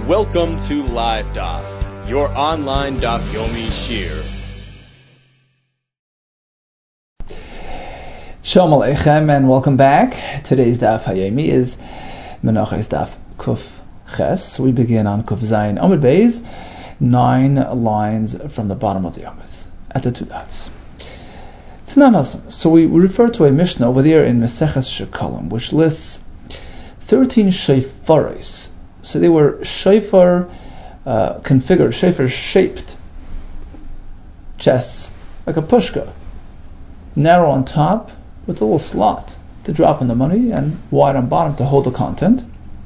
Welcome to Live Daf, your online Daf Yomi Shir. Shalom Aleichem and welcome back. Today's Daf Yomi is Menachos Daf Kuf Ches. We begin on Kuf Zayin Amud Beis, 9 lines from the bottom of the Amud, at the 2 dots. It's not awesome. So we refer to a Mishnah over there in Maseches Shekalim, which lists 13 shefaros. So they were shofar configured, shofar shaped chests, like a pushka, narrow on top with a little slot to drop in the money and wide on bottom to hold the content.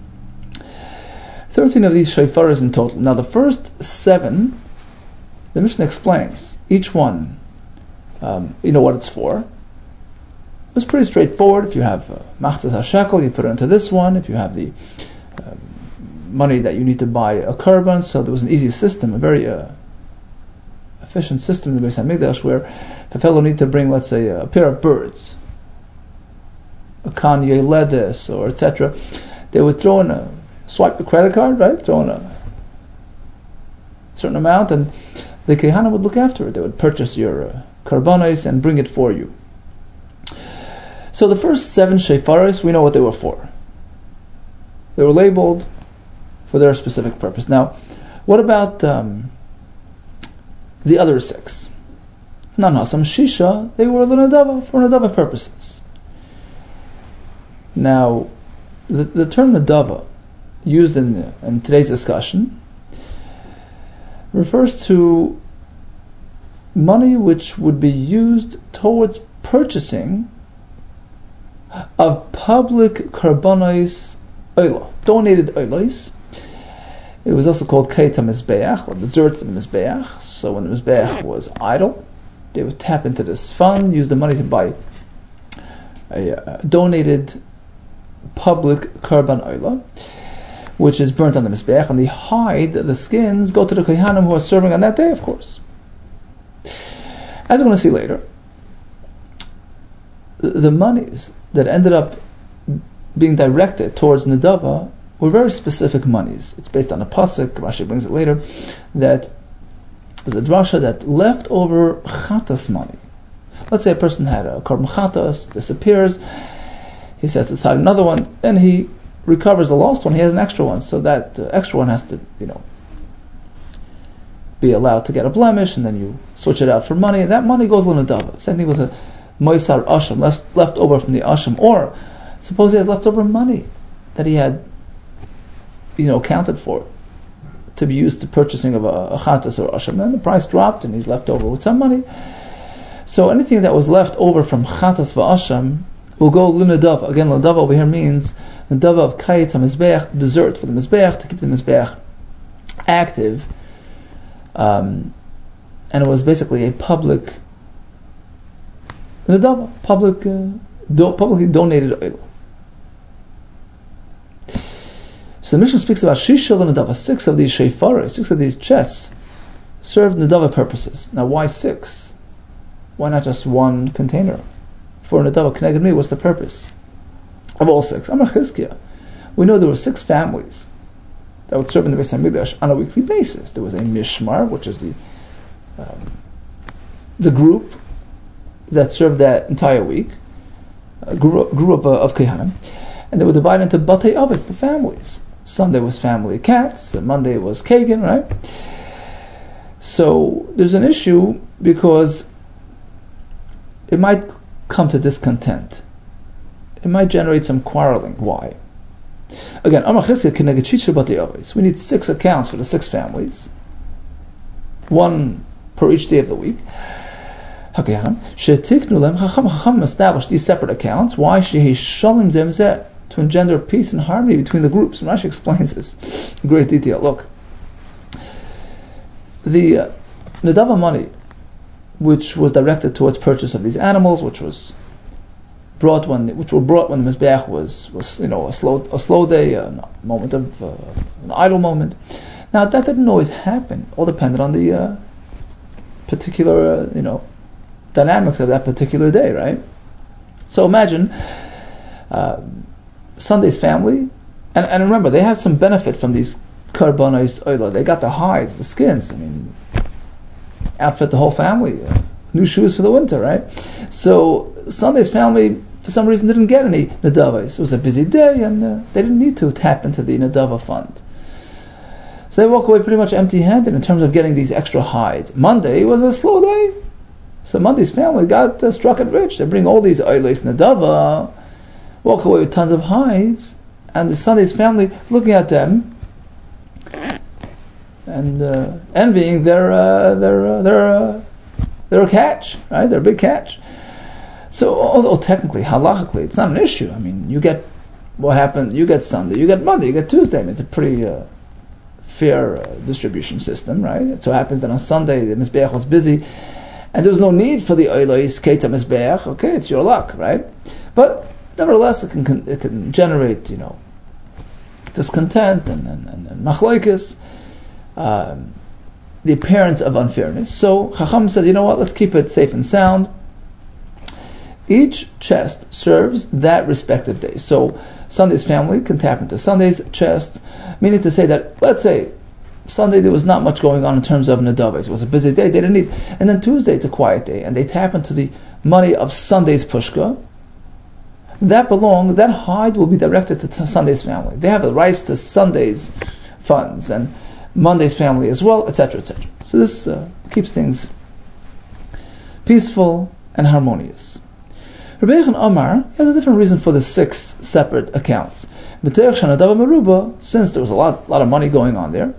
13 of these shofaros in total. Now the first 7, the Mishnah explains each one, you know what it's for. It was pretty straightforward. If you have machzas hashekel, you put it into this one. If you have the money that you need to buy a korban, so there was an easy system, a very efficient system in the Beis Hamikdash, where if a fellow needed to bring, let's say, a pair of birds, a kan yeledis, or etc., they would throw in swipe the credit card, right? Throw in a certain amount, and the kehana would look after it. They would purchase your korbanos and bring it for you. So the first 7 shefaros, we know what they were for. They were labeled for their specific purpose. Now, what about the other 6? Some shisha, they were l'nadava, for nadava purposes. Now, the term nadava, used in today's discussion, refers to money which would be used towards purchasing of public korbanos oila, donated oilos. It was also called Kait HaMizbeach, or the Zert of the Mizbeach. So when the Mizbeach was idle, they would tap into this fund, use the money to buy a donated public korban oila, which is burnt on the Mizbeach, and the hide, the skins, go to the Kohanim who are serving on that day, of course. As we're going to see later, the monies that ended up being directed towards Nadava were very specific monies. It's based on a pasuk, Rashi brings it later, that there's a drasha that leftover chatas money. Let's say a person had a korban chatas, disappears, he sets aside another one, then he recovers the lost one, he has an extra one, so that extra one has to, be allowed to get a blemish, and then you switch it out for money, and that money goes l'nadava. Same thing with a moisar asham, left over from the asham, or suppose he has leftover money that he had accounted for to be used to purchasing of a chatas or asham. Then the price dropped and he's left over with some money. So anything that was left over from chatas v'asham will go l'nadav. Again, l'nadav over here means l'nadav of kayit ha-mizbeach, dessert for the mizbeach, to keep the mizbeach active. And it was basically a public l'nadav, publicly donated oil. So the Mishnah speaks about shisha l'nadava, 6 of these shefaros, 6 of these chests served nadava purposes. Now why 6? Why not just one container? For nadava connected me, what's the purpose of all 6? Amar Chizkiah, we know there were 6 families that would serve in the Beis Hamikdash on a weekly basis. There was a mishmar, which is the group that served that entire week, a group of kehanim, and they were divided into batei avos, the families. Sunday was family cats, and Monday was kagan, right? So there's an issue because it might come to discontent. It might generate some quarreling. Why? Again, we need 6 accounts for the 6 families, 1 per each day of the week. Chacham established these separate accounts. Why? To engender peace and harmony between the groups. And Rashi explains this in great detail. Look, the nadava money, which was directed towards purchase of these animals, which were brought when the mizbeach was a slow day, a moment of an idle moment. Now that didn't always happen. All depended on the particular dynamics of that particular day, right? So imagine Sunday's family, and remember, they had some benefit from these karbanos oila. They got the hides, the skins. I mean, outfit the whole family. New shoes for the winter, right? So Sunday's family, for some reason, didn't get any nadavas. It was a busy day, and they didn't need to tap into the nadava fund. So they walk away pretty much empty-handed in terms of getting these extra hides. Monday was a slow day. So Monday's family got struck it rich. They bring all these oilos nadava, walk away with tons of hides, and the Sunday's family looking at them and envying their catch, right? Their big catch. So although technically, halachically, it's not an issue. I mean, you get what happened. You get Sunday, you get Monday, you get Tuesday. I mean, it's a pretty fair distribution system, right? It so happens that on Sunday the Mizbeach was busy, and there was no need for the oilos keita Mizbeach. Okay, it's your luck, right? But nevertheless, it can generate, discontent and machlokes, the appearance of unfairness. So Chacham said, you know what? Let's keep it safe and sound. Each chest serves that respective day. So Sunday's family can tap into Sunday's chest, meaning to say that, let's say, Sunday there was not much going on in terms of nadavas. It was a busy day, they didn't need. And then Tuesday it's a quiet day, and they tap into the money of Sunday's pushka. That hide will be directed to Sunday's family. They have the rights to Sunday's funds and Monday's family as well, etc., etc. So this keeps things peaceful and harmonious. Rabbi Yechon Amar has a different reason for the 6 separate accounts. Since there was a lot of money going on there,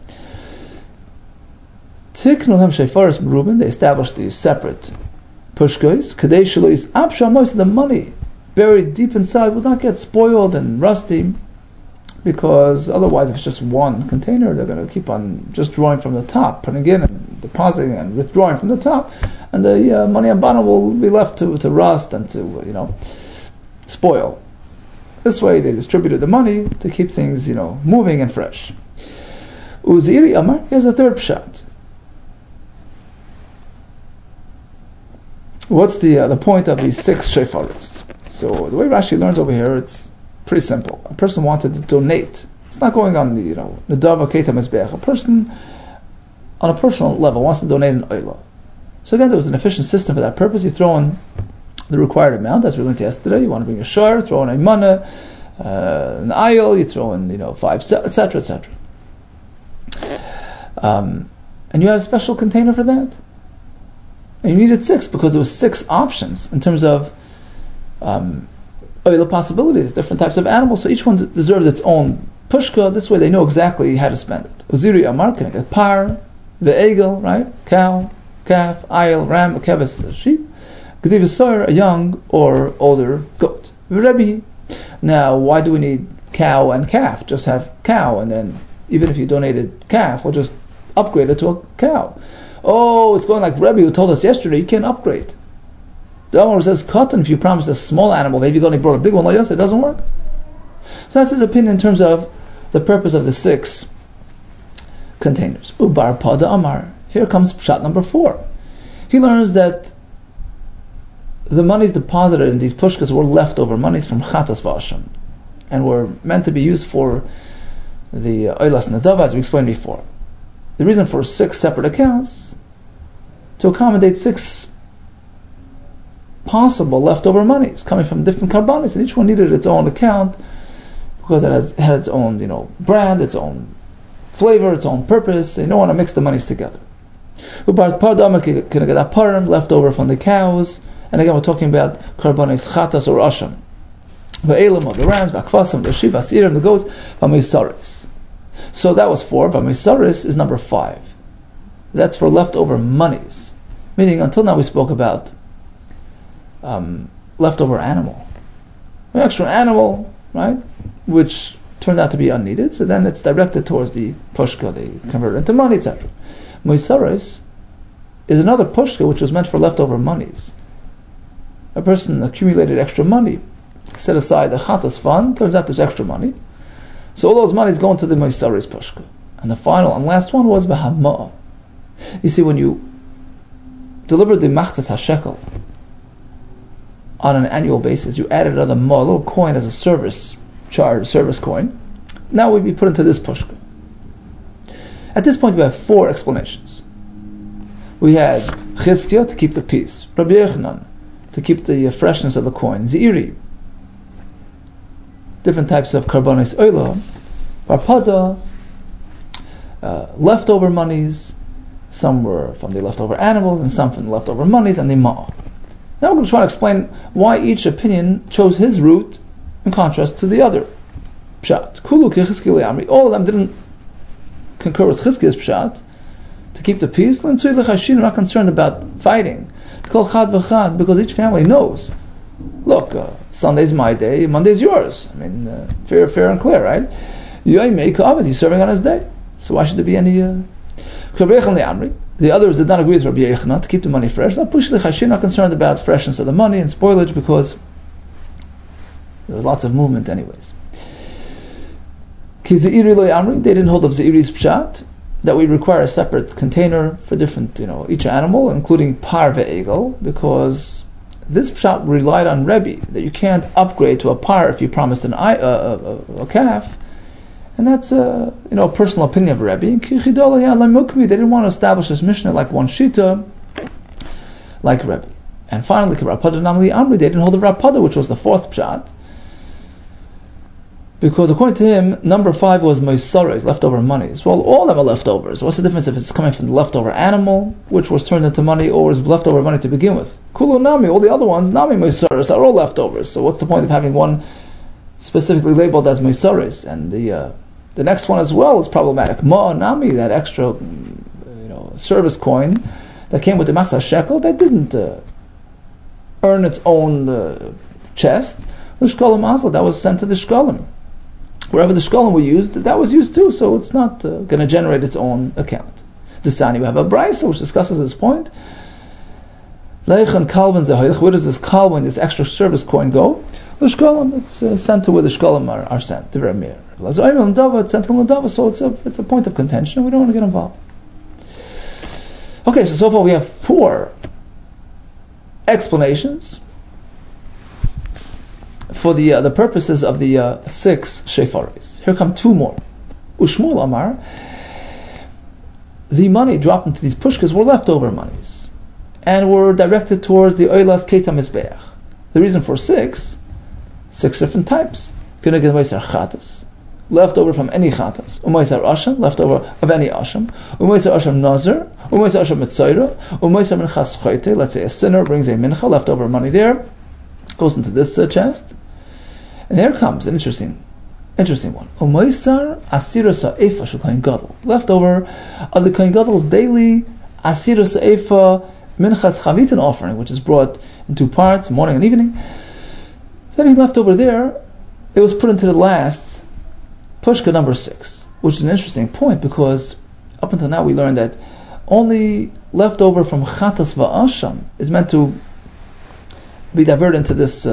they established these separate pushkos. Most of the money buried deep inside will not get spoiled and rusty, because otherwise if it's just one container, they're going to keep on just drawing from the top, putting in and depositing and withdrawing from the top, and the money on bottom will be left to rust and to spoil. This way they distributed the money to keep things moving and fresh. Uziri Amar, here's a third pshat. What's the point of these 6 shefaros? So the way Rashi learns over here, it's pretty simple. A person wanted to donate. It's not going on the Nadava Keita Mizbeach. A person on a personal level wants to donate an oila. So again, there was an efficient system for that purpose. You throw in the required amount, as we learned yesterday. You want to bring a shor, throw in a mana, an ayil, you throw in 5, etc., etc. And you had a special container for that. And you needed 6 because there was 6 options in terms of oil possibilities, different types of animals. So each one deserved its own pushka. This way they know exactly how to spend it. Uziri Amar, can I get par, ve'egel, right? Cow, calf, ayil, ram, a keves, sheep. Gediv Yisor, a young or older goat. Rebbe. Now, why do we need cow and calf? Just have cow, and then even if you donated calf, we'll just upgrade it to a cow. Oh, it's going like Rebbe who told us yesterday, you can't upgrade. The Omar says, cotton, if you promise a small animal, maybe you only brought a big one, it doesn't work. So that's his opinion in terms of the purpose of the 6 containers. Ubar Pada Amar. Here comes shot number 4. He learns that the monies deposited in these pushkas were leftover monies from Chatas V'Asham, and were meant to be used for the Oilas Nadava, as we explained before. The reason for 6 separate accounts, to accommodate 6 possible leftover monies coming from different karbanis, and each one needed its own account because it had its own brand, its own flavor, its own purpose. They don't want to mix the monies together. Left over from the cows, and again we're talking about karbanis chatas or asham. Va'elim of the rams, va'kvasim, the sheep, va'asirim, the goats, va'misaris. So that was 4. V'misaris is number 5. That's for leftover monies. Meaning, until now we spoke about leftover animal. An extra animal, right, which turned out to be unneeded, so then it's directed towards the pushka, they convert it into money, etc. Moisaris is another pushka which was meant for leftover monies. A person accumulated extra money, set aside a chatas fund, turns out there's extra money, so all those monies go into the Moisaris pushka. And the final and last one was V'hama'ah. You see, when you delivered the machzas hashekel on an annual basis, you added another ma, a little coin as a service charge, service coin. Now we'd be put into this pushka. At this point we have 4 explanations. We had Chizkiah to keep the peace, Rabbi Yochanan to keep the freshness of the coin, Zeiri, different types of karbonis oila, Barpada, leftover monies, some were from the leftover animals and some from the leftover monies, and the ma'ah. Now we're going to try to explain why each opinion chose his route in contrast to the other. Pshat. Kulu ki Chizkiah li'amri. All of them didn't concur with Chizkiah's pshat to keep the peace. We're not concerned about fighting. Because each family knows, look, Sunday's my day, Monday's yours. I mean, fair and clear, right? He's serving on his day. So why should there be any... The others did not agree with Rabbi Yochanan to keep the money fresh. Not concerned about freshness of the money and spoilage because there was lots of movement anyways. They didn't hold of Zeiri's pshat, that we require a separate container for different, each animal, including par ve'egel, because this pshat relied on Rebbe, that you can't upgrade to a par if you promised a calf. And that's a personal opinion of Rebbe. They didn't want to establish this Mishnah like one shita, like Rebbe. And finally, they didn't hold the Rapada, which was the 4th pshat, because according to him, number 5 was Moisares, leftover monies. Well, all of them are leftovers. What's the difference if it's coming from the leftover animal, which was turned into money, or was leftover money to begin with? Kulo Nami, all the other ones, Nami Moisares, are all leftovers. So what's the point of having one specifically labeled as Moisares? And the next one as well is problematic. Ma'a Nami, that extra service coin that came with the Matzah shekel, that didn't earn its own chest. The Shkolim Asla, that was sent to the Shkolim. Wherever the Shkolim were used, that was used too, so it's not going to generate its own account. Desani, we have a Brisa which discusses this point. Where does this kalban, this extra service coin, go? The Shkolim, it's sent to where the Shkolim are sent, to Vermeer. It's sent to Ladava, so it's a point of contention, and we don't want to get involved. Okay, so far we have 4 explanations for the purposes of the 6 shefaris. Here come 2 more. Ushmul Amar, the money dropped into these pushkas were leftover monies and were directed towards the Oilas Keita Mizbeach. The reason for 6 different types. Leftover from any chatas. Umaisar Asham, leftover of any Asham. Umaisar Asham Nazir. Umaisar Asham Mitzayra. Umaisar Minchas Choyte. Let's say a sinner brings a mincha, leftover money there, goes into this chest. And here comes an interesting one. Umaisar Asira Sa'efa Shel Kohen Gadol. Leftover of the Kohen Gadol's daily Asira Sa'efa Minchas Chavitin offering, which is brought in 2 parts, morning and evening. So then he left over there, it was put into the last pushka number 6, which is an interesting point because up until now we learned that only leftover from chatas va'asham is meant to be diverted into this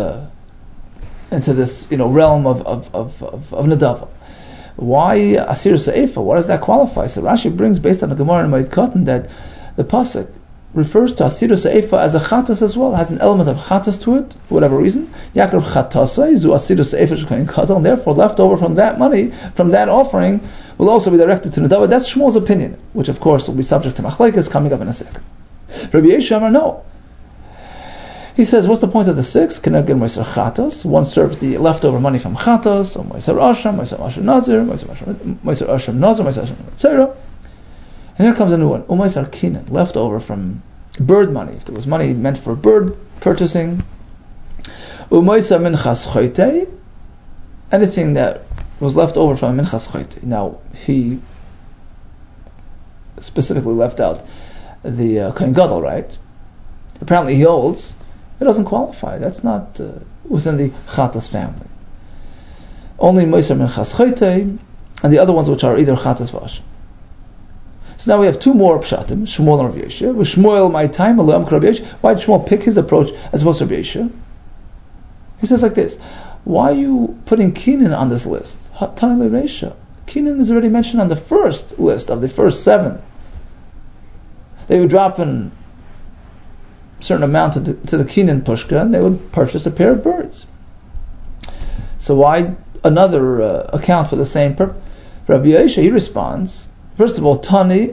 realm of nadava. Why asir sa'efa? What does that qualify? So Rashi brings based on the Gemara in Moed Katan that the pasuk refers to asir sa'efa as a chatas as well, has an element of chatas to it for whatever reason. Yaakov chatasai zu asir sa'efa shekayin kadol, and therefore leftover from that money, from that offering, will also be directed to nadava. That's Shmuel's opinion, which of course will be subject to machlekes coming up in a second. Rabbi Yeshua no. He says, what's the point of the 6? Cannot get Moiser Chatas. One serves the leftover money from Chatas, or Moiser Asham Nazir, Moiser Asham Nazir, Moiser Asham Tzera. And here comes a new one. Umaisar Kinan, leftover from bird money. If there was money meant for bird purchasing. Umaisar Minchas Choyte, anything that was left over from Minchas Choyte. Now, he specifically left out the Kohen Gadol, right? Apparently he holds it doesn't qualify. That's not within the Chatas family. Only Moiser Minchas Choyte, and the other ones which are either Chatas V'Asham. So now we have 2 more pshatim, Shmuel and Rav Yeshua. With Shmuel, my time, why did Shmuel pick his approach as opposed to Rav Yeshua? He says like this: why are you putting Kenan on this list? Tani Reisha. Kenan is already mentioned on the first list of the first 7. They would drop in a certain amount to the Kenan pushka, and they would purchase a pair of birds. So why another account for the same purpose? Rabbi Yeshua, he responds, First of all, Tani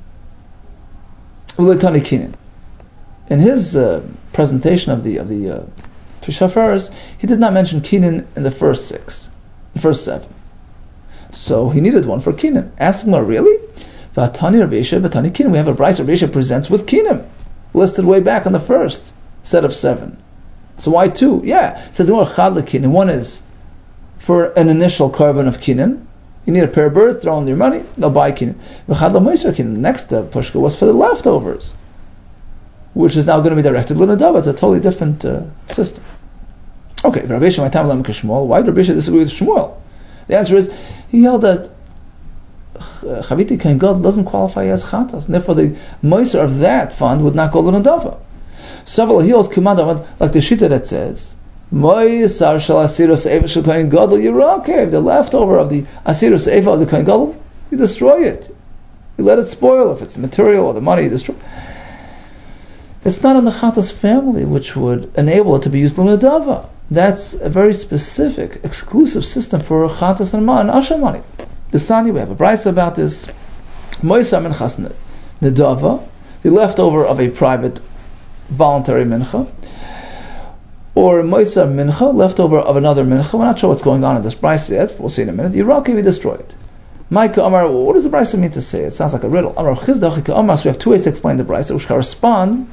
Kinin. In his presentation of the Shafars, he did not mention Kinin in the first 7. So he needed one for Kinin. Ask him, really? Vatani Rabbeisha, Vatani Kinin. We have a brayso Rabbeisha presents with Kinim, listed way back on the first set of 7. So why 2? Yeah. It says the more Chad Kinin. One is for an initial carbon of Kinin. You need a pair of birds, throw in your money, they'll buy Kinin. V'chad Moiser Kinin. The next pushka was for the leftovers, which is now going to be directed l'nadava. It's a totally different system. Okay, Rabbeisha, my time Shmuel. Why did Rabbeisha disagree with Shmuel? The answer is he held that Chaviti Kain God doesn't qualify as chatas, and therefore the moiser of that fund would not go l'nadava. Several he holds kumada like the shita that says moisar shel asirus eva shel Kain Gadol yirakev, the leftover of the asirus eva of the Kain Gadol, you destroy it, you let it spoil. If it's the material or the money, you destroy. It's not in the chatas family which would enable it to be used l'nadava. That's a very specific, exclusive system for chatas and asha money. The Sani, we have a brayso about this. Moisa minchas nedava, the leftover of a private voluntary mincha, or moisa mincha, leftover of another mincha. We're not sure what's going on in this brayso yet. We'll see in a minute. Yiraki, we destroy it. Maika Amar, what does the brayso mean to say? It sounds like a riddle. Amar chizdachika Amar. So we have 2 ways to explain the brayso, which correspond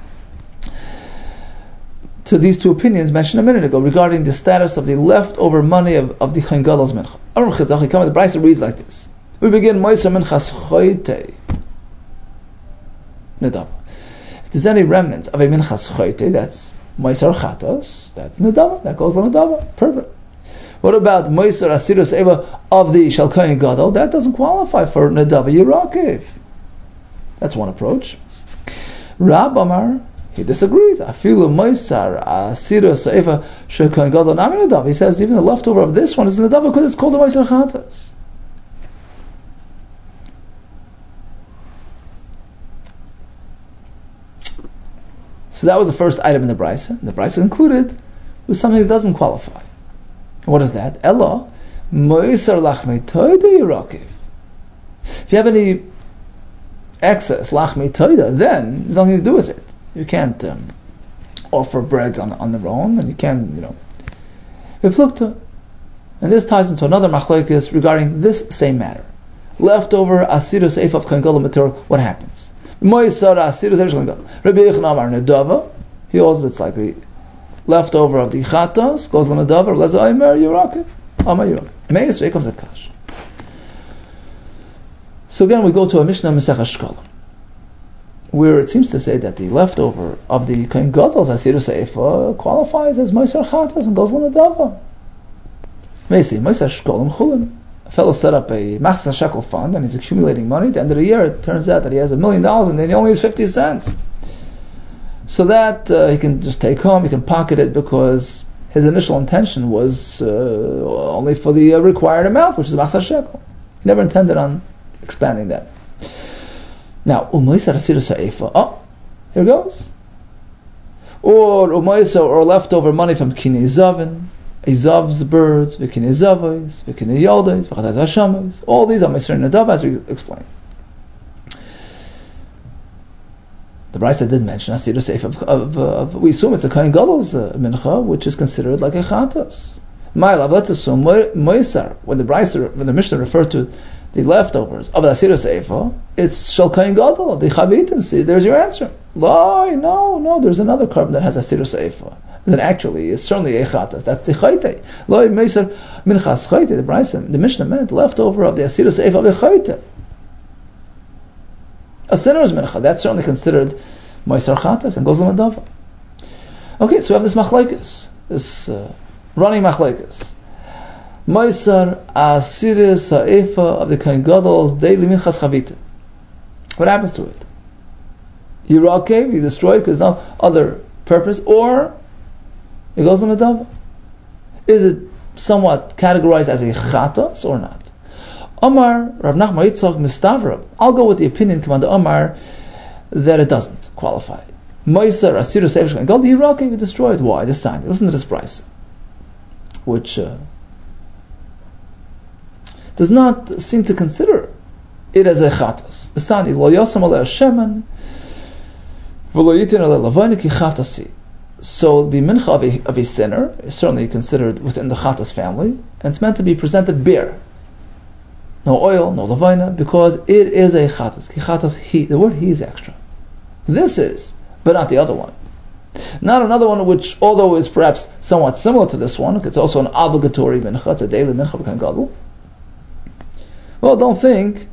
to these 2 opinions mentioned a minute ago regarding the status of the leftover money of the Chayin Gadol's mincha. The brayso reads like this. We begin Moisa minchas choyte nedava. If there's any remnants of a minchas choyte, that's Moisar chatas, that's nedava, that goes to nedava. Perfect. What about Moisar asirus eva of the Shel Chayin Gadol? That doesn't qualify for nedava yirakev. That's one approach. Rab Amar, he disagrees. Afilu moisar asirus eva Shel Chayin Gadol nami nedava. He says even the leftover of this one is nedava because it's called the Moisar chatas. So that was the first item in the brayso. The brayso included with something that doesn't qualify. What is that? Ella moisar lachmei toida yirakev. If you have any excess lachmei toida, then there's nothing to do with it. You can't offer breads on their own, and you can't, V'plukta. And this ties into another machlokes regarding this same matter. Leftover asirus eif of Kohen Gadol material, what happens? Moisar asirus eif of Kohen Gadol. Rabbi Yechon Amar nedava. He holds it's like the leftover of the chatas goes to nedava. Leza Aimer yirakev. Amar yirakev. Meis ve'comes a kash. So again, we go to a Mishnah Maseches Shkalim, where it seems to say that the leftover of the Kohen Gadol's asirus eifa qualifies as moisar chatas and goes to nedava. Meisi moisar shkolim chulin. A fellow set up a machzah shekel fund and he's accumulating money. At the end of the year, it turns out that he has $1 million and then he only has 50 cents. So that he can just take home, he can pocket it because his initial intention was only for the required amount, which is machzah shekel. He never intended on expanding that. Now, umoisar asirus ha'efa. Oh, here goes. Or umoisar, or leftover money from kinei zavin. Izav's birds, v'kinei zavos, v'kinei yoldos, v'chatat hashamos. All these are Moisar Nadav, as we explained. The brayso did mention asirus eif of we assume it's a Kohen Gadol's mincha, which is considered like a chatas. Ma'alav, let's assume Moisar, when the Mishnah referred to the leftovers of the asirus eifa, it's Shel Kohen Gadol, the chavitin. See, there's your answer. No, there's another carbon that has asirus eifa. Then actually is certainly a chatas. That's the chayte. Lo meisar minchas chayte. The brayso, the Mishnah meant leftover of the asirus eifa of the chayte. A sinner's mincha, that's certainly considered moisar chatas and goes to medava. Okay, so we have this machlokes, this running machlokes. Moisar asirus eifa of the Kohen Gadol's daily minchas chavita. What happens to it? Yirakev, you destroy it because there's no other purpose, or it goes on a dava. Is it somewhat categorized as a chatas or not? Omar, Rav Nachman Yitzchak Mistavra. I'll go with the opinion, Commander Omar, that it doesn't qualify. Moisar asirus eifa and God yirakev, you destroy it. Why? The sign. Listen to this brayso, which does not seem to consider it as a chatos. The sani lo yosam ale shemen v'lo yitin ale lavonik chatasi. So the mincha of a sinner is certainly considered within the chatos family, and it's meant to be presented bare. No oil, no lavoina, because it is a chatos. Ki chatos he. The word he is extra. This is, but not the other one. Not another one which, although is perhaps somewhat similar to this one, it's also an obligatory mincha, it's a daily mincha b'kan gadol. Well, don't think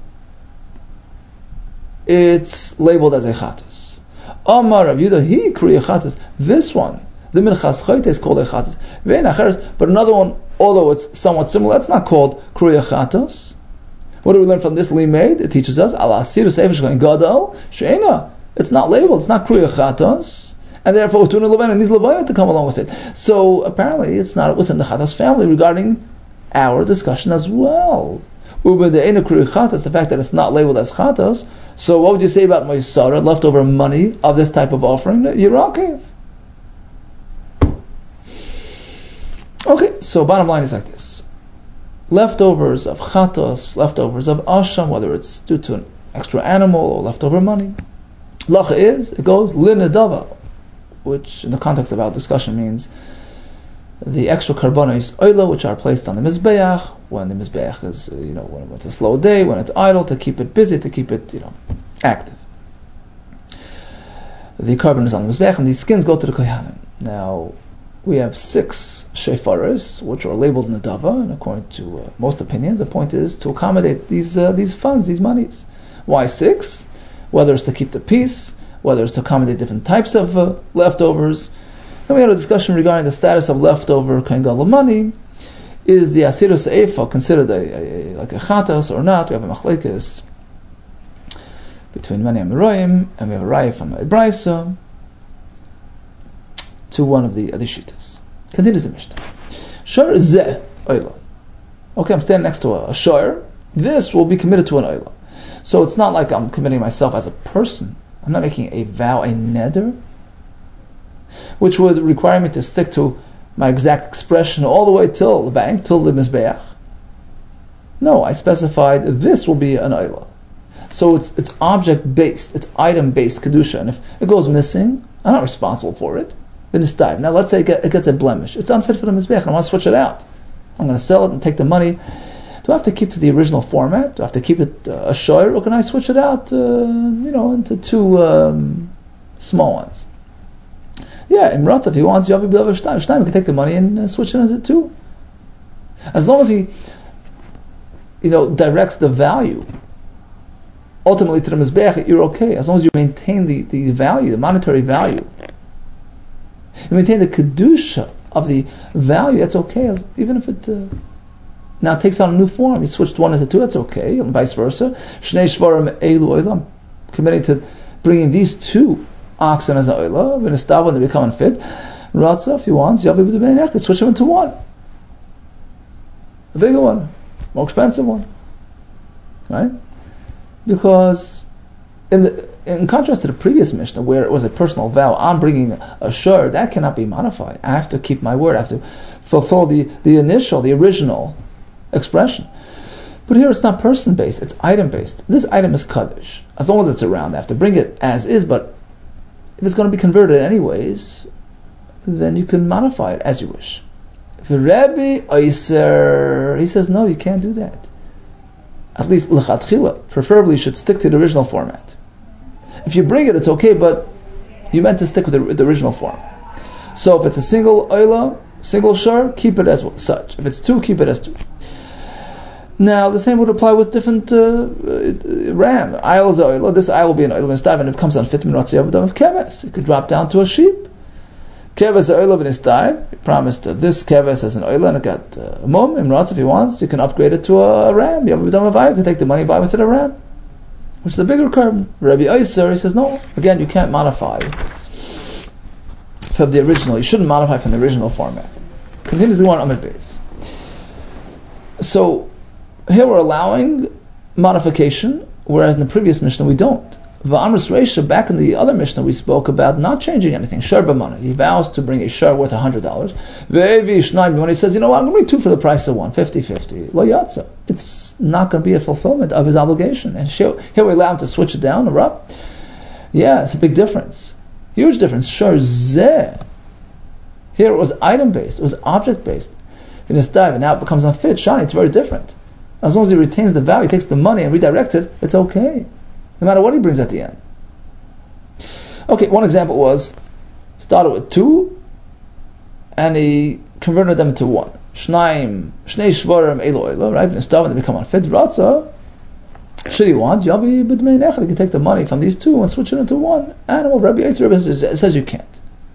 it's labeled as a chatos. Amar Rav Yehuda, he kriya chatos. This one, the minchas chayte, is called a chatos. But another one, although it's somewhat similar, it's not called kriya chatos. What do we learn from this limeid? It teaches us ala asiru sefer shlein gadol she'ena. It's not labeled. It's not kriya chatos, and therefore tuna levana needs levana to come along with it. So apparently, it's not within the chatos family regarding our discussion as well. The fact that it's not labeled as chatos. So what would you say about moisara, leftover money of this type of offering? You're okay. Okay, so bottom line is like this. Leftovers of chatos, leftovers of asham, whether it's due to an extra animal or leftover money. Lacha is, it goes, linadava, which in the context of our discussion means the extra karbonos oila, which are placed on the mizbeach when the mizbeach is, when it's a slow day, when it's idle, to keep it busy, to keep it, active. The carbon is on the mizbeach, and these skins go to the kohanim. Now, we have 6 shefaris, which are labeled nadava, and according to most opinions, the point is to accommodate these funds, these monies. Why 6? Whether it's to keep the peace, whether it's to accommodate different types of leftovers. Then we had a discussion regarding the status of leftover kain gadol money. Is the asirus eifa considered like a chatas or not? We have a machlekes between many Amoraim, and we have a raya from Ibraisa to one of the shittas. Continues the Mishnah. Shor zeh oila. Okay, I'm standing next to a shor. This will be committed to an oila. So it's not like I'm committing myself as a person. I'm not making a vow, a neder, which would require me to stick to my exact expression all the way till the bank, till the mizbeach. No, I specified this will be an oila. So it's object based, it's item based kedusha, and if it goes missing, I'm not responsible for it. Now let's say it gets a blemish. It's unfit for the mizbeach, and I want to switch it out. I'm going to sell it and take the money. Do I have to keep to the original format? Do I have to keep it a shor, or can I switch it out, into 2 small ones? Yeah, in Ratz, if he wants, Yavi B'Davar Shtaim, he can take the money and switch it into 2. As long as he, directs the value ultimately to the mizbeach, you're okay. As long as you maintain the value, the monetary value, you maintain the kedusha of the value, that's okay. Even if it now takes on a new form, you switched 1 into 2, that's okay, and vice versa. Shnei shvarim eilu oila, I'm committing to bringing these 2 oxen as an oila, v'nestav, when they become unfit. Ratza, if he wants, Yavi B'Davar, switch them into 1. A bigger one, more expensive one. Right? Because in contrast to the previous Mishnah, where it was a personal vow, I'm bringing a shor, that cannot be modified. I have to keep my word. I have to fulfill the initial, the original expression. But here it's not person-based, it's item-based. This item is kaddish. As long as it's around, I have to bring it as is, but if it's going to be converted anyways, then you can modify it as you wish. If Rabbi Oyser, he says, no, you can't do that. At least l'chatchila, preferably you should stick to the original format. If you bring it, it's okay, but you meant to stick with the original form. So if it's a single oila, single shor, keep it as such. If it's 2, keep it as 2. Now, the same would apply with different ram. Ayal is oila. This ayal will be an oila, and if it comes on 50 minutes, you have a keves. It could drop down to a sheep. Keves oila v'nistav. He promised this keves as an oila, and it got a mum. Imratz, if he wants, you can upgrade it to a ram. You have a b'dam, you can take the money, buy it to the ram, which is a bigger carbon. Rabbi Oyser, he says, no, again, you can't modify from the original. You shouldn't modify from the original format. Continues the one Amid Beis. So here we're allowing modification, whereas in the previous Mishnah we don't. V'amris Reisha, back in the other Mishnah we spoke about not changing anything. Shar b'mana. He vows to bring a shar worth $100. Ve'evi shnayim, when he says, I'm going to bring two for the price of one, 50-50. Lo yatsa. It's not going to be a fulfillment of his obligation. And here we allow him to switch it down or up. Yeah, it's a big difference. Huge difference. Shar zeh. Here it was item-based. It was object-based. In his dive, and now it becomes unfit. Shani, it's very different. As long as he retains the value, takes the money and redirects it, it's okay. No matter what he brings at the end. Okay, one example was, started with 2, and he converted them into 1. Shnei shvarim elo elo, right? And when they become unfit, ratza, should he want, yavi b'dmei nechad, he can take the money from these 2 and switch it into 1 animal. Rabbi Yisrael says you can't.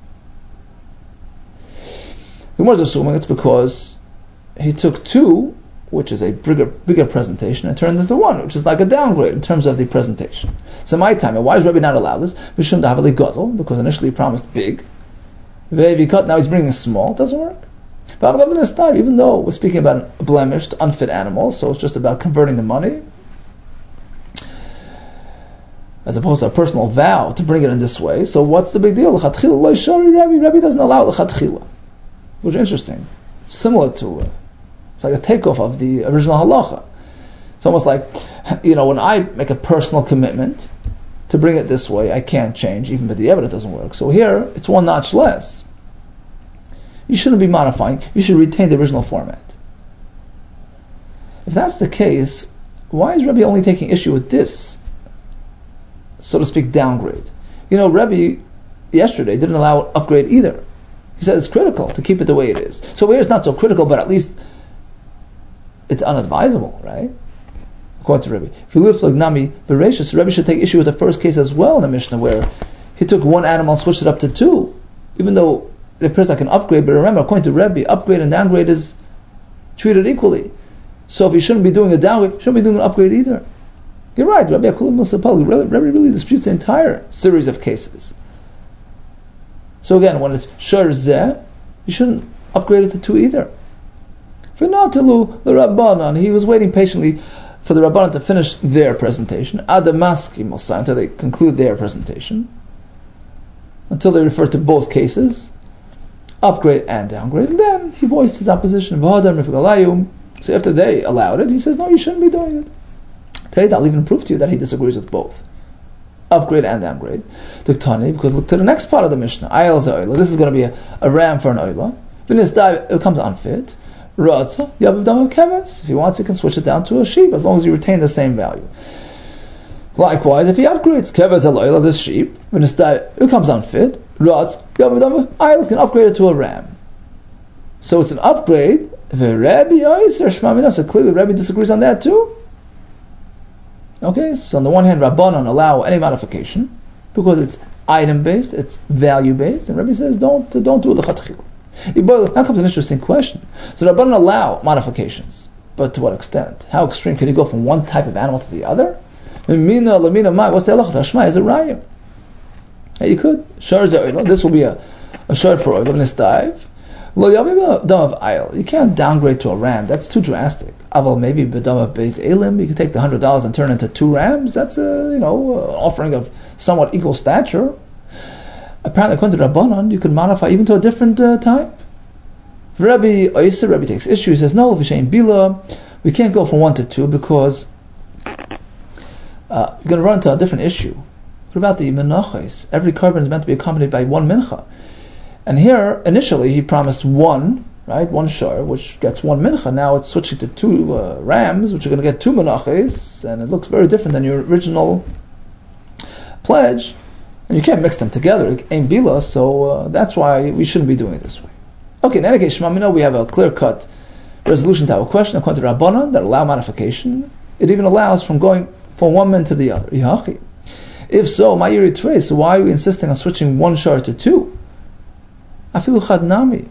The Gemara is assuming it's because he took 2, which is a bigger presentation, and turned into 1, which is like a downgrade in terms of the presentation. So my time, why does Rabbi not allow this? Mishum dahavali gadol, because initially he promised big. Ve'vikot, now he's bringing small. It doesn't work. But in this time, even though we're speaking about a blemished, unfit animal, so it's just about converting the money, as opposed to a personal vow to bring it in this way. So what's the big deal? Rabbi doesn't allow l'chatchila, which is interesting. Similar to it's like a takeoff of the original halacha. It's almost like, when I make a personal commitment to bring it this way, I can't change, even if the evidence doesn't work. So here, it's one notch less. You shouldn't be modifying. You should retain the original format. If that's the case, why is Rebbe only taking issue with this, so to speak, downgrade? Rebbe yesterday didn't allow upgrade either. He said it's critical to keep it the way it is. So here it's not so critical, but at least it's unadvisable, right? According to Rebbe. If he lives like Nami Bereshis, Rebbe should take issue with the first case as well in the Mishnah, where he took 1 animal and switched it up to 2, even though it appears like an upgrade. But remember, according to Rebbe, upgrade and downgrade is treated equally. So if he shouldn't be doing a downgrade, he shouldn't be doing an upgrade either. You're right, Rebbe really disputes the entire series of cases. So again, when it's shar zeh, you shouldn't upgrade it to 2 either. V'natalu l'Rabbanan, he was waiting patiently for the Rabbanan to finish their presentation, adamaski mosa, until they conclude their presentation, until they refer to both cases, upgrade and downgrade, and then he voiced his opposition. So after they allowed it, he says, no, you shouldn't be doing it. I'll even prove to you that he disagrees with both, upgrade and downgrade. Because look to the next part of the Mishnah. This is going to be a ram for an oila. It becomes unfit. If he wants, he can switch it down to a sheep, as long as you retain the same value. Likewise, if he upgrades keves al this sheep, when it becomes unfit, I can upgrade it to a ram. So it's an upgrade. So clearly Rebbe disagrees on that too. Okay, so on the one hand, Rabbanan allow any modification because it's item based, it's value based, and Rebbe says don't do l'chatchila. Now comes an interesting question. So Rabbanan allow modifications, but to what extent? How extreme can you go from one type of animal to the other? What's the halacha? Hashma is a raya. Yeah, you could. Shar ze'oil. This will be a shar for oil. You can't downgrade to a ram. That's too drastic. Aval maybe bedam of beis elim. You can take the $100 and turn it into 2 rams. That's offering of somewhat equal stature. Apparently, according to Rabbanan, you can modify even to a different type. Rabbi takes issue. He says, no, v'shein bila, we can't go from 1 to 2 because you're going to run into a different issue. What about the menachos? Every korban is meant to be accompanied by 1 mincha. And here, initially, he promised 1, right, 1 shar, which gets 1 mincha. Now it's switching to 2 rams, which are going to get 2 menachos, and it looks very different than your original pledge. And you can't mix them together, ain't bila, so that's why we shouldn't be doing it this way. Okay, in any case, Shema, we have a clear-cut resolution to our question according to Rabbanan that allow modification. It even allows from going from one man to the other. If so, Ma'iri Trey, so why are we insisting on switching 1 shar to 2? Afilu chad nami.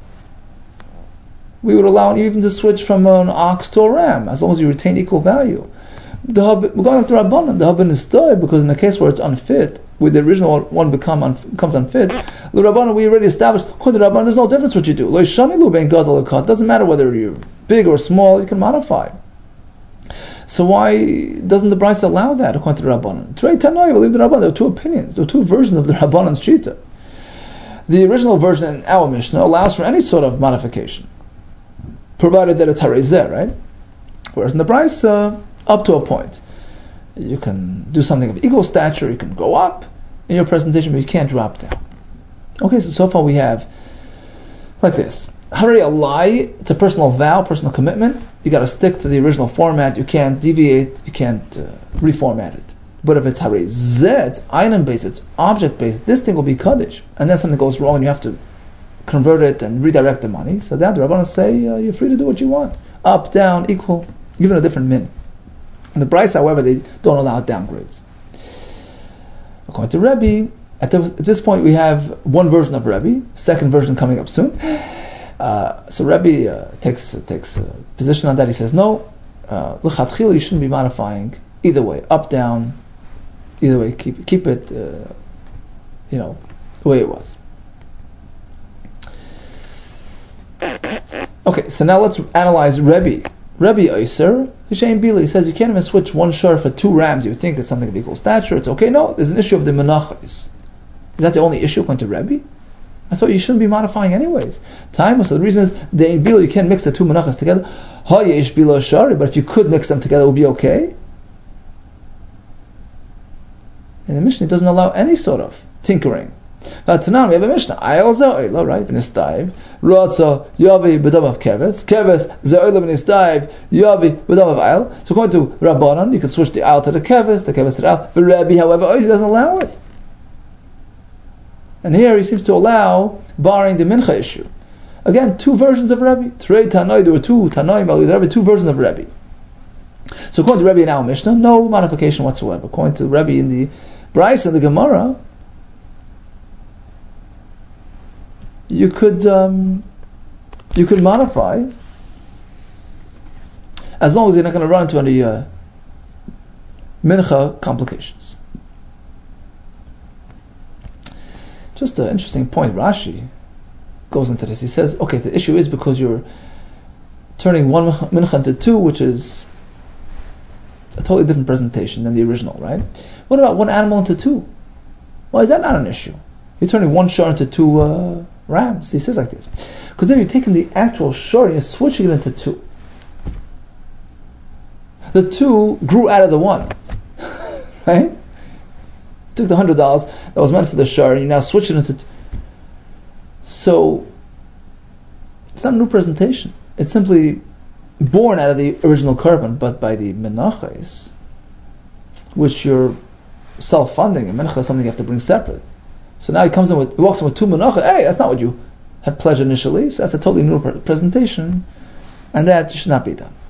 We would allow even to switch from an ox to a ram, as long as you retain equal value. We're going after Rabbanan. The Habban is still, because in a case where it's unfit, where the original one becomes unfit, the Rabbanan, we already established, according to Rabbanan, there's no difference what you do. It doesn't matter whether you're big or small, you can modify. So why doesn't the Brisa allow that according to the Rabbanan? Trei Tanoi, believe the Rabbanan. There are two opinions. There are two versions of the Rabbanan's Shita. The original version in our Mishnah allows for any sort of modification, provided that it's Harezeh, right? Whereas in the Brisa, up to a point. You can do something of equal stature, you can go up in your presentation, but you can't drop down. Okay, so far we have like this. Harei Alai, it's a personal vow, personal commitment. You got to stick to the original format. You can't deviate. You can't reformat it. But if it's Harezeh, it's item based, it's object based. This thing will be kaddish, and then something goes wrong, and you have to convert it and redirect the money. So that the Rabbanan say you're free to do what you want, up, down, equal, given a different min. In the Brisa, however, they don't allow downgrades. According to Rebbe, at this point we have one version of Rebbe, second version coming up soon. So Rebbe takes a position on that. He says, no, l'chatchila, you shouldn't be modifying either way, up, down, either way, keep it, the way it was. Okay, so now let's analyze Rebbe. Rebbe Oyser, Hishaim Bila, he says you can't even switch one shor for 2 rams. You would think it's something of equal stature. It's okay. No, there's an issue of the menachos. Is that the only issue according to Rebbe? I thought you shouldn't be modifying anyways. Time, so the reason is the in Bila, you can't mix the 2 menachos together. Ha-yesh Bila shari, but if you could mix them together, it would be okay. And the Mishnah doesn't allow any sort of tinkering. Now, Tanan, we have a Mishnah. Ayal za'oila, right? B'nistayv. Ratza yavi b'davav keves. Keves za'oila b'nistayv yavi b'davav ayal. So according to Rabbanan, you can switch the ayal to the keves to the ayal. But Rabbi, however, Oizi doesn't allow it. And here he seems to allow, barring the mincha issue. Again, 2 versions of Rabbi. Trei Tanoi, there were 2 Tanoi, there were 2 versions of Rabbi. So according to Rabbi in our Mishnah, no modification whatsoever. According to Rabbi in the Brisa and the Gemara, you could modify as long as you're not going to run into any mincha complications. Just an interesting point. Rashi goes into this. He says, okay, the issue is because you're turning one mincha into 2, which is a totally different presentation than the original, right? What about one animal into 2? Why is that not an issue? You're turning one shor into 2 rams. He says like this. Because then you're taking the actual shor and you're switching it into 2. The 2 grew out of the 1. Right? You took the $100 that was meant for the shor and you now switch it into 2. So, it's not a new presentation. It's simply born out of the original carbon, but by the menachos, which you're self-funding, and menachos is something you have to bring separate. So now he walks in with 2 menachos. Hey, that's not what you had pledged initially. So that's a totally new presentation, and that should not be done.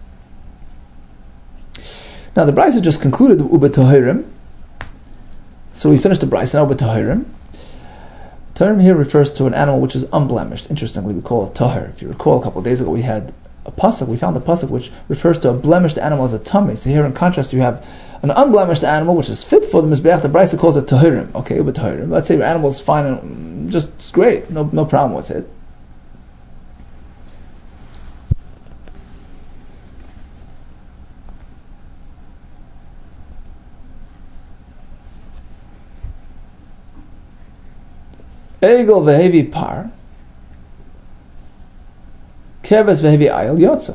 Now the Brisa just concluded ubetohirim. So we finished the Brisa now ubetohirim. Tahirim here refers to an animal which is unblemished. Interestingly, we call it tahir. If you recall, a couple of days ago we had a pasuk. We found a pasuk which refers to a blemished animal as a tummy. So here, in contrast, you have an unblemished animal which is fit for the mizbeach. The Brisa calls it tahirim. Okay, but tahirim. Let's say your animal is fine and just great, no problem with it. Egel vehevi par, keves vehevi ayil yotza.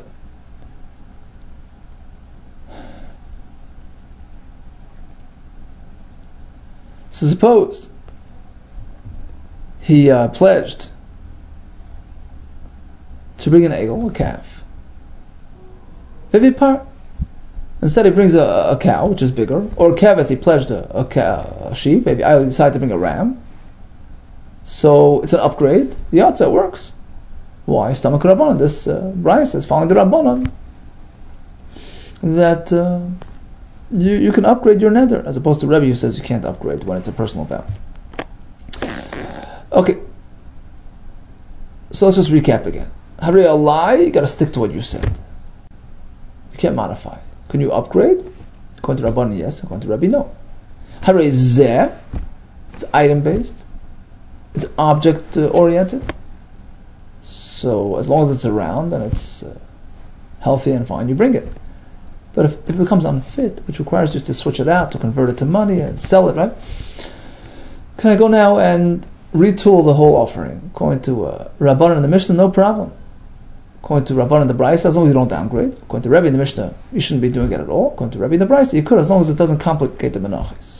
So suppose he pledged to bring an egel, a calf. Vehevi par. Instead he brings a cow, which is bigger, or keves, he pledged a sheep. Maybe Ayil decided to bring a ram. So it's an upgrade. The Yatza works. Why? Stomach Rabbanon. This Brisa is following the Rabbanon that you can upgrade your neder, as opposed to Rebbe who says you can't upgrade when it's a personal vow. Okay. So let's just recap again. Harei Alai, you got to stick to what you said. You can't modify. Can you upgrade? According to Rabbanon, yes. According to Rebbe, no. Harezeh, it's item based. It's object oriented. So as long as it's around and it's healthy and fine, you bring it. But if it becomes unfit, which requires you to switch it out, to convert it to money and sell it, right? Can I go now and retool the whole offering? According to Rabbanan in the Mishnah, no problem. According to Rabbanan in the Brisa, as long as you don't downgrade. According to Rebbe in the Mishnah, you shouldn't be doing it at all. According to Rebbe in the Brisa, you could, as long as it doesn't complicate the menachos.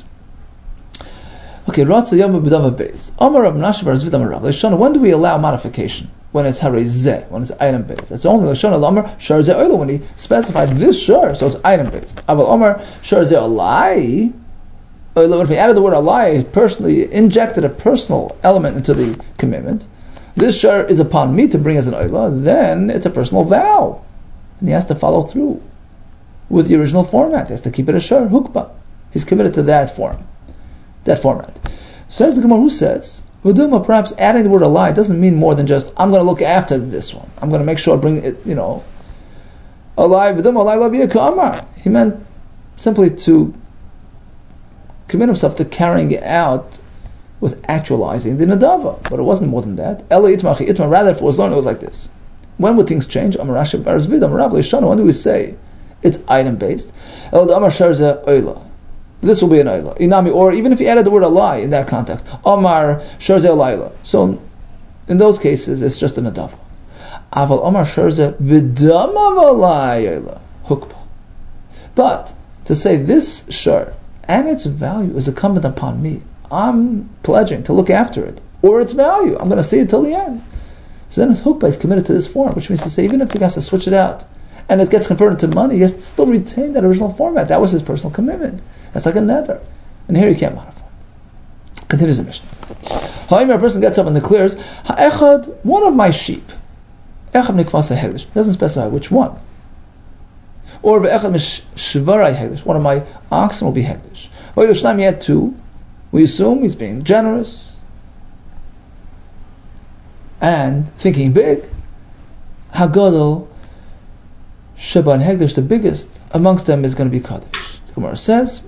Okay, Ratzu Yom B'Dava Beis. Amar Rav Menashe bar Zvid Amar Rav. Lashon, when do we allow modification? When it's Harei, when it's item based. That's only Lashon Amar Shar Zeh Oila, when he specified this shar, so it's item based. Aval Amar Shar Zeh Olai. If he added the word Olai, he personally injected a personal element into the commitment. This shar is upon me to bring as an Oila, then it's a personal vow. And he has to follow through with the original format. He has to keep it a shar, hukba. He's committed to that format. So as the Gemara, who says, perhaps adding the word Olai doesn't mean more than just, I'm going to look after this one. I'm going to make sure I bring it, Olai, v'dum Olai lo b'yeh ka'amar. He meant simply to commit himself to carrying it out with actualizing the nadava. But it wasn't more than that. Ela itmachi itma, rather if it was learned, it was like this. When would things change? Amar Rashi bar Zvid Amar Rav Leishana, when do we say it's item based? Ela Amar Shar Zeh Oila. This will be an Oila. Inami, or even if he added the word Olai in that context. Amar Shar Zeh Olayla. So in those cases, it's just a nadava. Aval Amar Shar Zeh V'dam Olai Oila. Hukba. But to say this shar and its value is incumbent upon me, I'm pledging to look after it, or its value, I'm going to see it till the end. So then his hukba is committed to this form, which means to say, even if he has to switch it out, and it gets converted to money, he has to still retain that original format. That was his personal commitment. That's like a nether. And here you can't modify. Continues the Mishnah. However, a person gets up and declares, Ha'echad, one of my sheep, Echad nikvasa hegdish, doesn't specify which one. Or Ve'echad mishvarai hegdish, one of my oxen will be hegdish. Or Yerushalayim, he had two. We assume he's being generous and thinking big. Hagadol Shaban Hegdish, the biggest amongst them is going to be Kaddish. The Gemara says,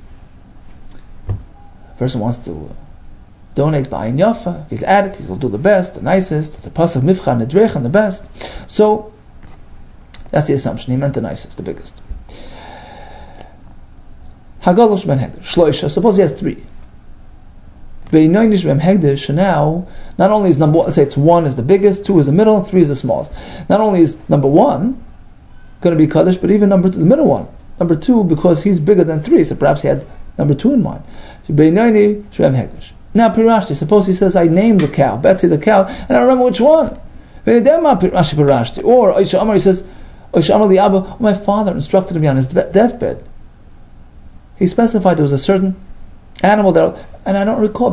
a person wants to donate ba'ayin yafa, if he's at it, he'll do the best, the nicest. It's a pasuk mivchan nedrechan, the best. So that's the assumption. He meant the nicest, the biggest. Hagadol Shaban Hegdish Shloisha. Suppose he has three. Now, not only is number one, let's say it's one is the biggest, two is the middle, three is the smallest. Not only is number one going to be Kaddish, but even number two, the middle one. Number two, because he's bigger than three, so perhaps he had number two in mind. Now, Pirashti, suppose he says, I named the cow, Betsy the cow, and I remember which one. Or Oisha Amar, he says, Oisha Amar li Abba, my father instructed me on his deathbed. He specified there was a certain animal that, and I don't recall.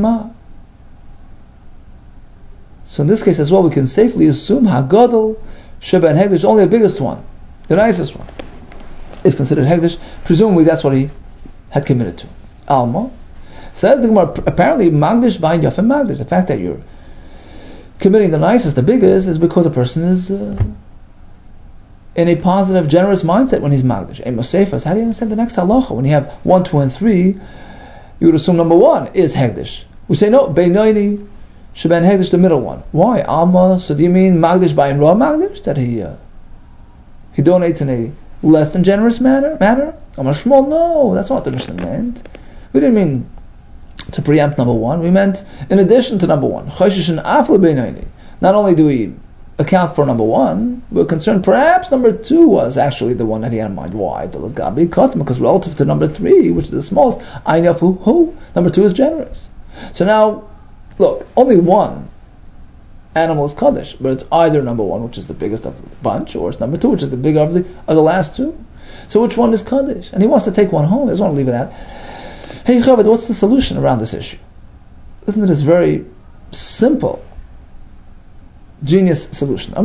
So in this case as well, we can safely assume Hagadol Sheba and Hegdish, only the biggest one, the nicest one, is considered Hegdish. Presumably that's what he had committed to. Alma says the Gemara, apparently Magdish ba'ayin yafa Magdish. The fact that you're committing the nicest, the biggest, is because a person is in a positive, generous mindset when he's Magdish. How do you understand the next halacha? When you have 1, 2, and 3, you would assume number one is Hegdish. We say no, Beinoini, Sheben Hegdish, the middle one. Why? Alma, so do you mean Magdish ba'ayin ra Magdish? That he donates in a less than generous manner? Amar Shmuel, no, that's not what the Mishnah meant. We didn't mean to preempt number one, we meant in addition to number one. Not only do we account for number one, we're concerned perhaps number two was actually the one that he had in mind. Why? Because relative to number three, which is the smallest, number two is generous. So now, look, only one animal is Kaddish, but it's either number one, which is the biggest of the bunch, or it's number two, which is the bigger of the last two. So which one is Kaddish? And he wants to take one home, he doesn't want to leave it out. Hey Chavod, what's the solution around this issue? Isn't it this very simple, genius solution?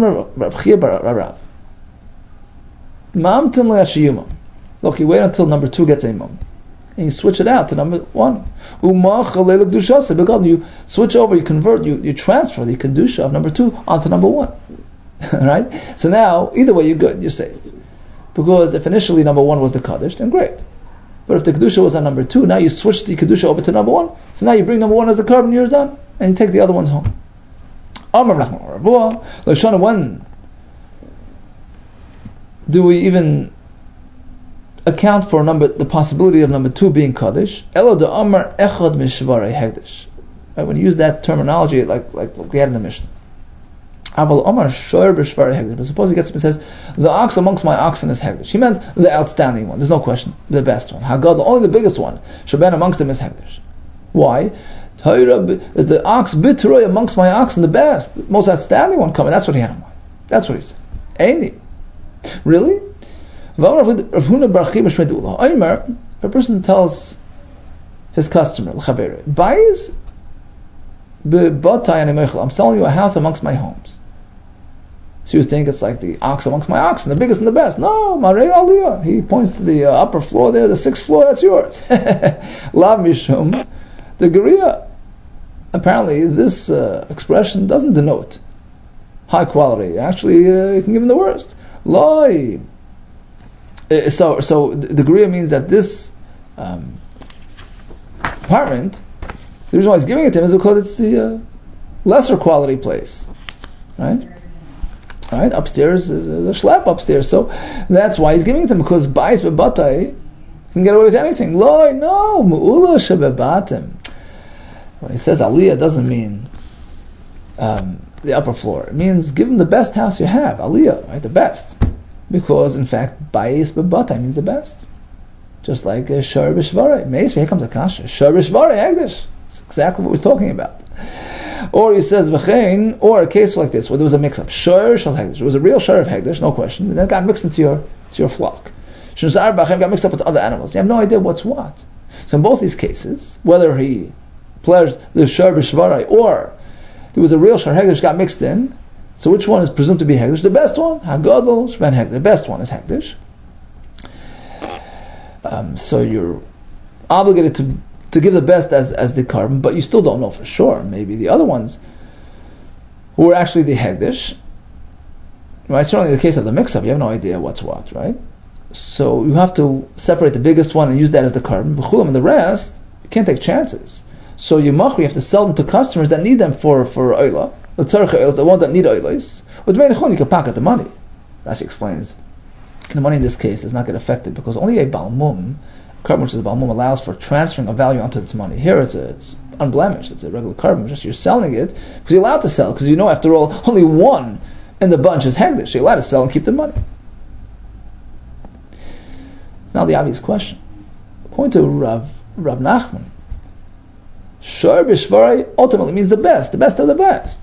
Look, you wait until number two gets a mum, and you switch it out to number one. You switch over, you convert, you transfer the kedusha of number two onto number one. Right? So now, either way, you're good, you're safe. Because if initially number one was the Kaddish, then great. But if the kedusha was on number two, now you switch the kedusha over to number one. So now you bring number one as a carbon, you're done, and you take the other ones home. When do we even account for the possibility of number 2 being Kaddish. Elo de Amar Echad Mishvarei Hegdish. Right, when you use that terminology, like we had in the Mishnah. Aval Amar Shor B'Shvarei Hegdish. But suppose he gets up and says, the ox amongst my oxen is Hegdish. He meant the outstanding one. There's no question. The best one. Hagad, only the biggest one. Shaben amongst them is Hegdish. Why? The ox bitroi amongst my oxen, the best, the most outstanding one coming. That's what he had in mind. That's what he said. Aini. Really? A person tells his customer, buys I'm selling you a house amongst my homes. So you think it's like the ox amongst my oxen, the biggest and the best. No, Marei Aliyah. He points to the upper floor there, the 6th floor, that's yours. Lav Mishum. The Geria, apparently this expression doesn't denote high quality. Actually, you can give him the worst. Loi. So the Geria means that this apartment, the reason why he's giving it to him is because it's the lesser quality place, right? Right, upstairs, the schlep upstairs. So that's why he's giving it to him, because Bais Bebatai can get away with anything. Loi, no, Mu'ula Shebebatim. When he says Aliyah, it doesn't mean the upper floor. It means give him the best house you have, Aliyah, right, the best. Because, in fact, Bais Bebatai means the best. Just like Shor B'Shvarei. Meis, here comes the kasha. Shor B'Shvarei, Hegdish. It's exactly what we're talking about. Or he says V'chein, or a case like this, where there was a mix-up. Shor Shal Hegdish. It was a real Shor of Hegdish, no question. And then it got mixed into your flock. Shuzar B'Chem got mixed up with other animals. You have no idea what's what. So in both these cases, whether he pledged the Shor B'Shvarei or there was a real Shor Hegdish got mixed in, so which one is presumed to be Hegdish? The best one, Hagadol Shben Hegdish. The best one is Hegdish. So you're obligated to give the best as the carbon, but you still don't know for sure. Maybe the other ones were actually the Hegdish. Right? Certainly in the case of the mix-up, you have no idea what's what, right? So you have to separate the biggest one and use that as the carbon. And the rest, you can't take chances. So you have to sell them to customers that need them for Oila. The ones that need Oilas. With Dmei Nechon, you can pocket the money. Rashi explains. The money in this case does not get affected because only a Balmum, carbon which is a Balmum, allows for transferring a value onto its money. Here it's unblemished. It's a regular carbon. Just you're selling it because you're allowed to sell, because you know, after all, only one in the bunch is Hegdish. So you're allowed to sell and keep the money. Now the obvious question. According to Rav Nachman, Shor B'Shvarei ultimately means the best of the best.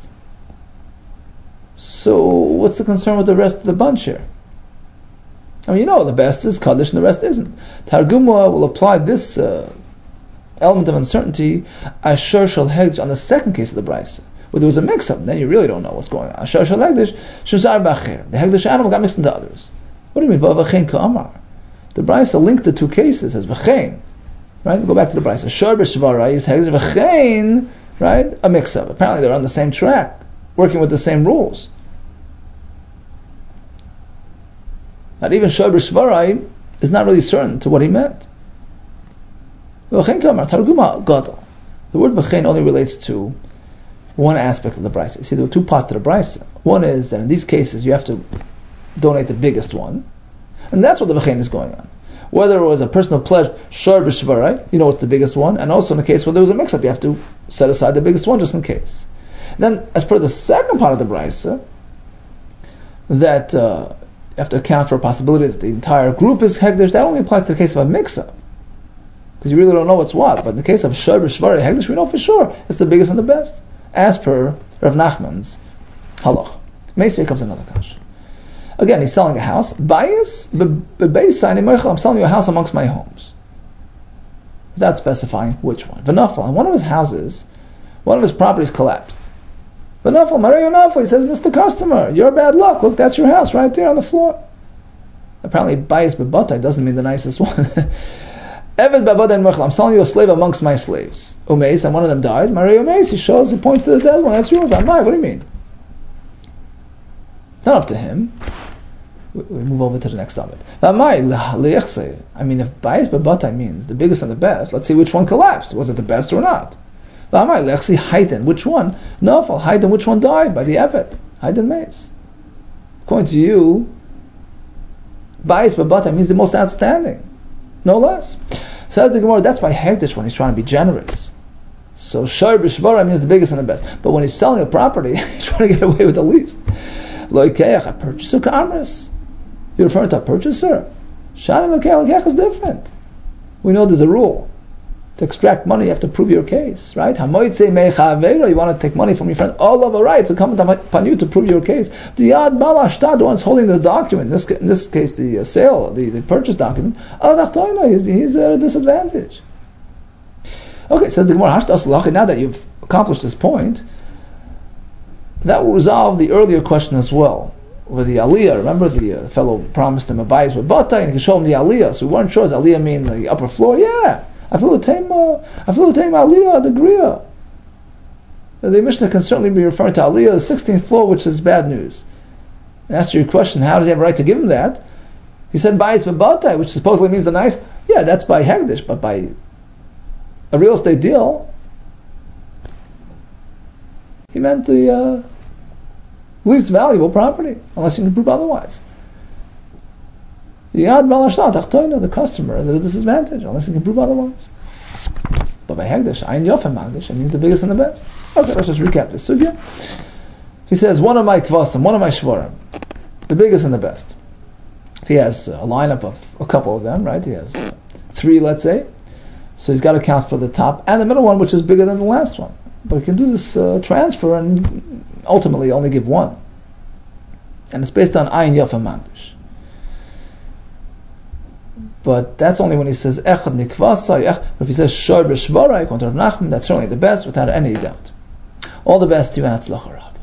So what's the concern with the rest of the bunch here? I mean, the best is Kaddish and the rest isn't. Targuma will apply this element of uncertainty as Shor Shal Hegdish on the second case of the Brisa, where there was a mix-up, then you really don't know what's going on. Shor Shal Hegdish, Shuzar B'Acher. The Hegdish animal got mixed into others. What do you mean? V'chein ka'amar. The Brisa linked the two cases as V'chein. Right? We go back to the Brisa. Shor B'Shvarei is Hegdish. V'chein, right? A mix-up. Apparently they're on the same track, working with the same rules. Not even Shor B'Shvarei is not really certain to what he meant. The word V'chein only relates to one aspect of the Brisa. You see, there are two parts to the Brisa. One is that in these cases you have to donate the biggest one, and that's what the V'chein is going on. Whether it was a person who pledged Shor B'Shvarei, it's the biggest one, and also in the case where there was a mix-up, you have to set aside the biggest one just in case. Then, as per the second part of the Brisa, that you have to account for a possibility that the entire group is Hegdish, that only applies to the case of a mix-up. Because you really don't know what's what. But in the case of Shor B'Shvarei Hegdish, we know for sure it's the biggest and the best, as per Rav Nachman's halach. Meisvei comes another kash. Again, he's selling a house. I'm selling you a house amongst my homes. Without specifying which one. V'nafal, one of his houses, one of his properties collapsed. V'nafal, Marei Nafal, he says, Mr. Customer, you're bad luck. Look, that's your house right there on the floor. Apparently, Bayis Bebatai doesn't mean the nicest one. Eved Babada Merchel, I'm selling you a slave amongst my slaves. Umeis, and one of them died. Marei Umeis, he points to the dead one. That's yours. What do you mean? Not up to him. We move over to the next summit. I mean, if Bayis Bebatai means the biggest and the best, let's see which one collapsed. Was it the best or not? Which one? Nafal, Haydn, which one died by the Evet? Haydn Meis. According to you, Bayis Bebatai means the most outstanding. no less. Says the Gemara, that's by Hegdish when he's trying to be generous. So Shar B'Shvara means the biggest and the best. But when he's selling a property, he's trying to get away with the least. Loikeach, a purchaser ka'amris. You're referring to a purchaser? Shani loikeach is different. We know there's a rule. To extract money, you have to prove your case, right? You want to take money from your friend. All of a right, so come upon you to prove your case. The Yad Bal Ashtad, the one's holding the document, in this case the sale, the purchase document, he's at a disadvantage. Okay, says the Gemara, now that you've accomplished this point, that will resolve the earlier question as well. With the aliyah, remember the fellow promised him a bayis with bata, and he can show him the aliyah. So we weren't sure, does aliyah mean the upper floor? Yeah. I feel the time aliyah, the griya. The Mishnah can certainly be referring to aliyah, the 16th floor, which is bad news. And asked your question, how does he have a right to give him that? He said bayis with bata, which supposedly means the nice. Yeah, that's by hegdish, but by a real estate deal, he meant the least valuable property, unless you can prove otherwise. Yad Bal Ashtad, the customer, is at a disadvantage, unless you can prove otherwise. But by Hegdish, Ayin Yofem Magdish, it means the biggest and the best. Okay, let's just recap this sugya. He says, one of my kvasim, one of my shvarim, the biggest and the best. He has a lineup of a couple of them, right? He has 3, let's say. So he's got to count for the top and the middle one, which is bigger than the last one. But he can do this transfer and ultimately only give one. And it's based on Ayin Yofem Magdish. But that's only when he says Echad Mikvasai. But if he says Shor B'Shvara, according to Rav Nachman, that's certainly the best without any doubt. All the best to you and Hatzlacha.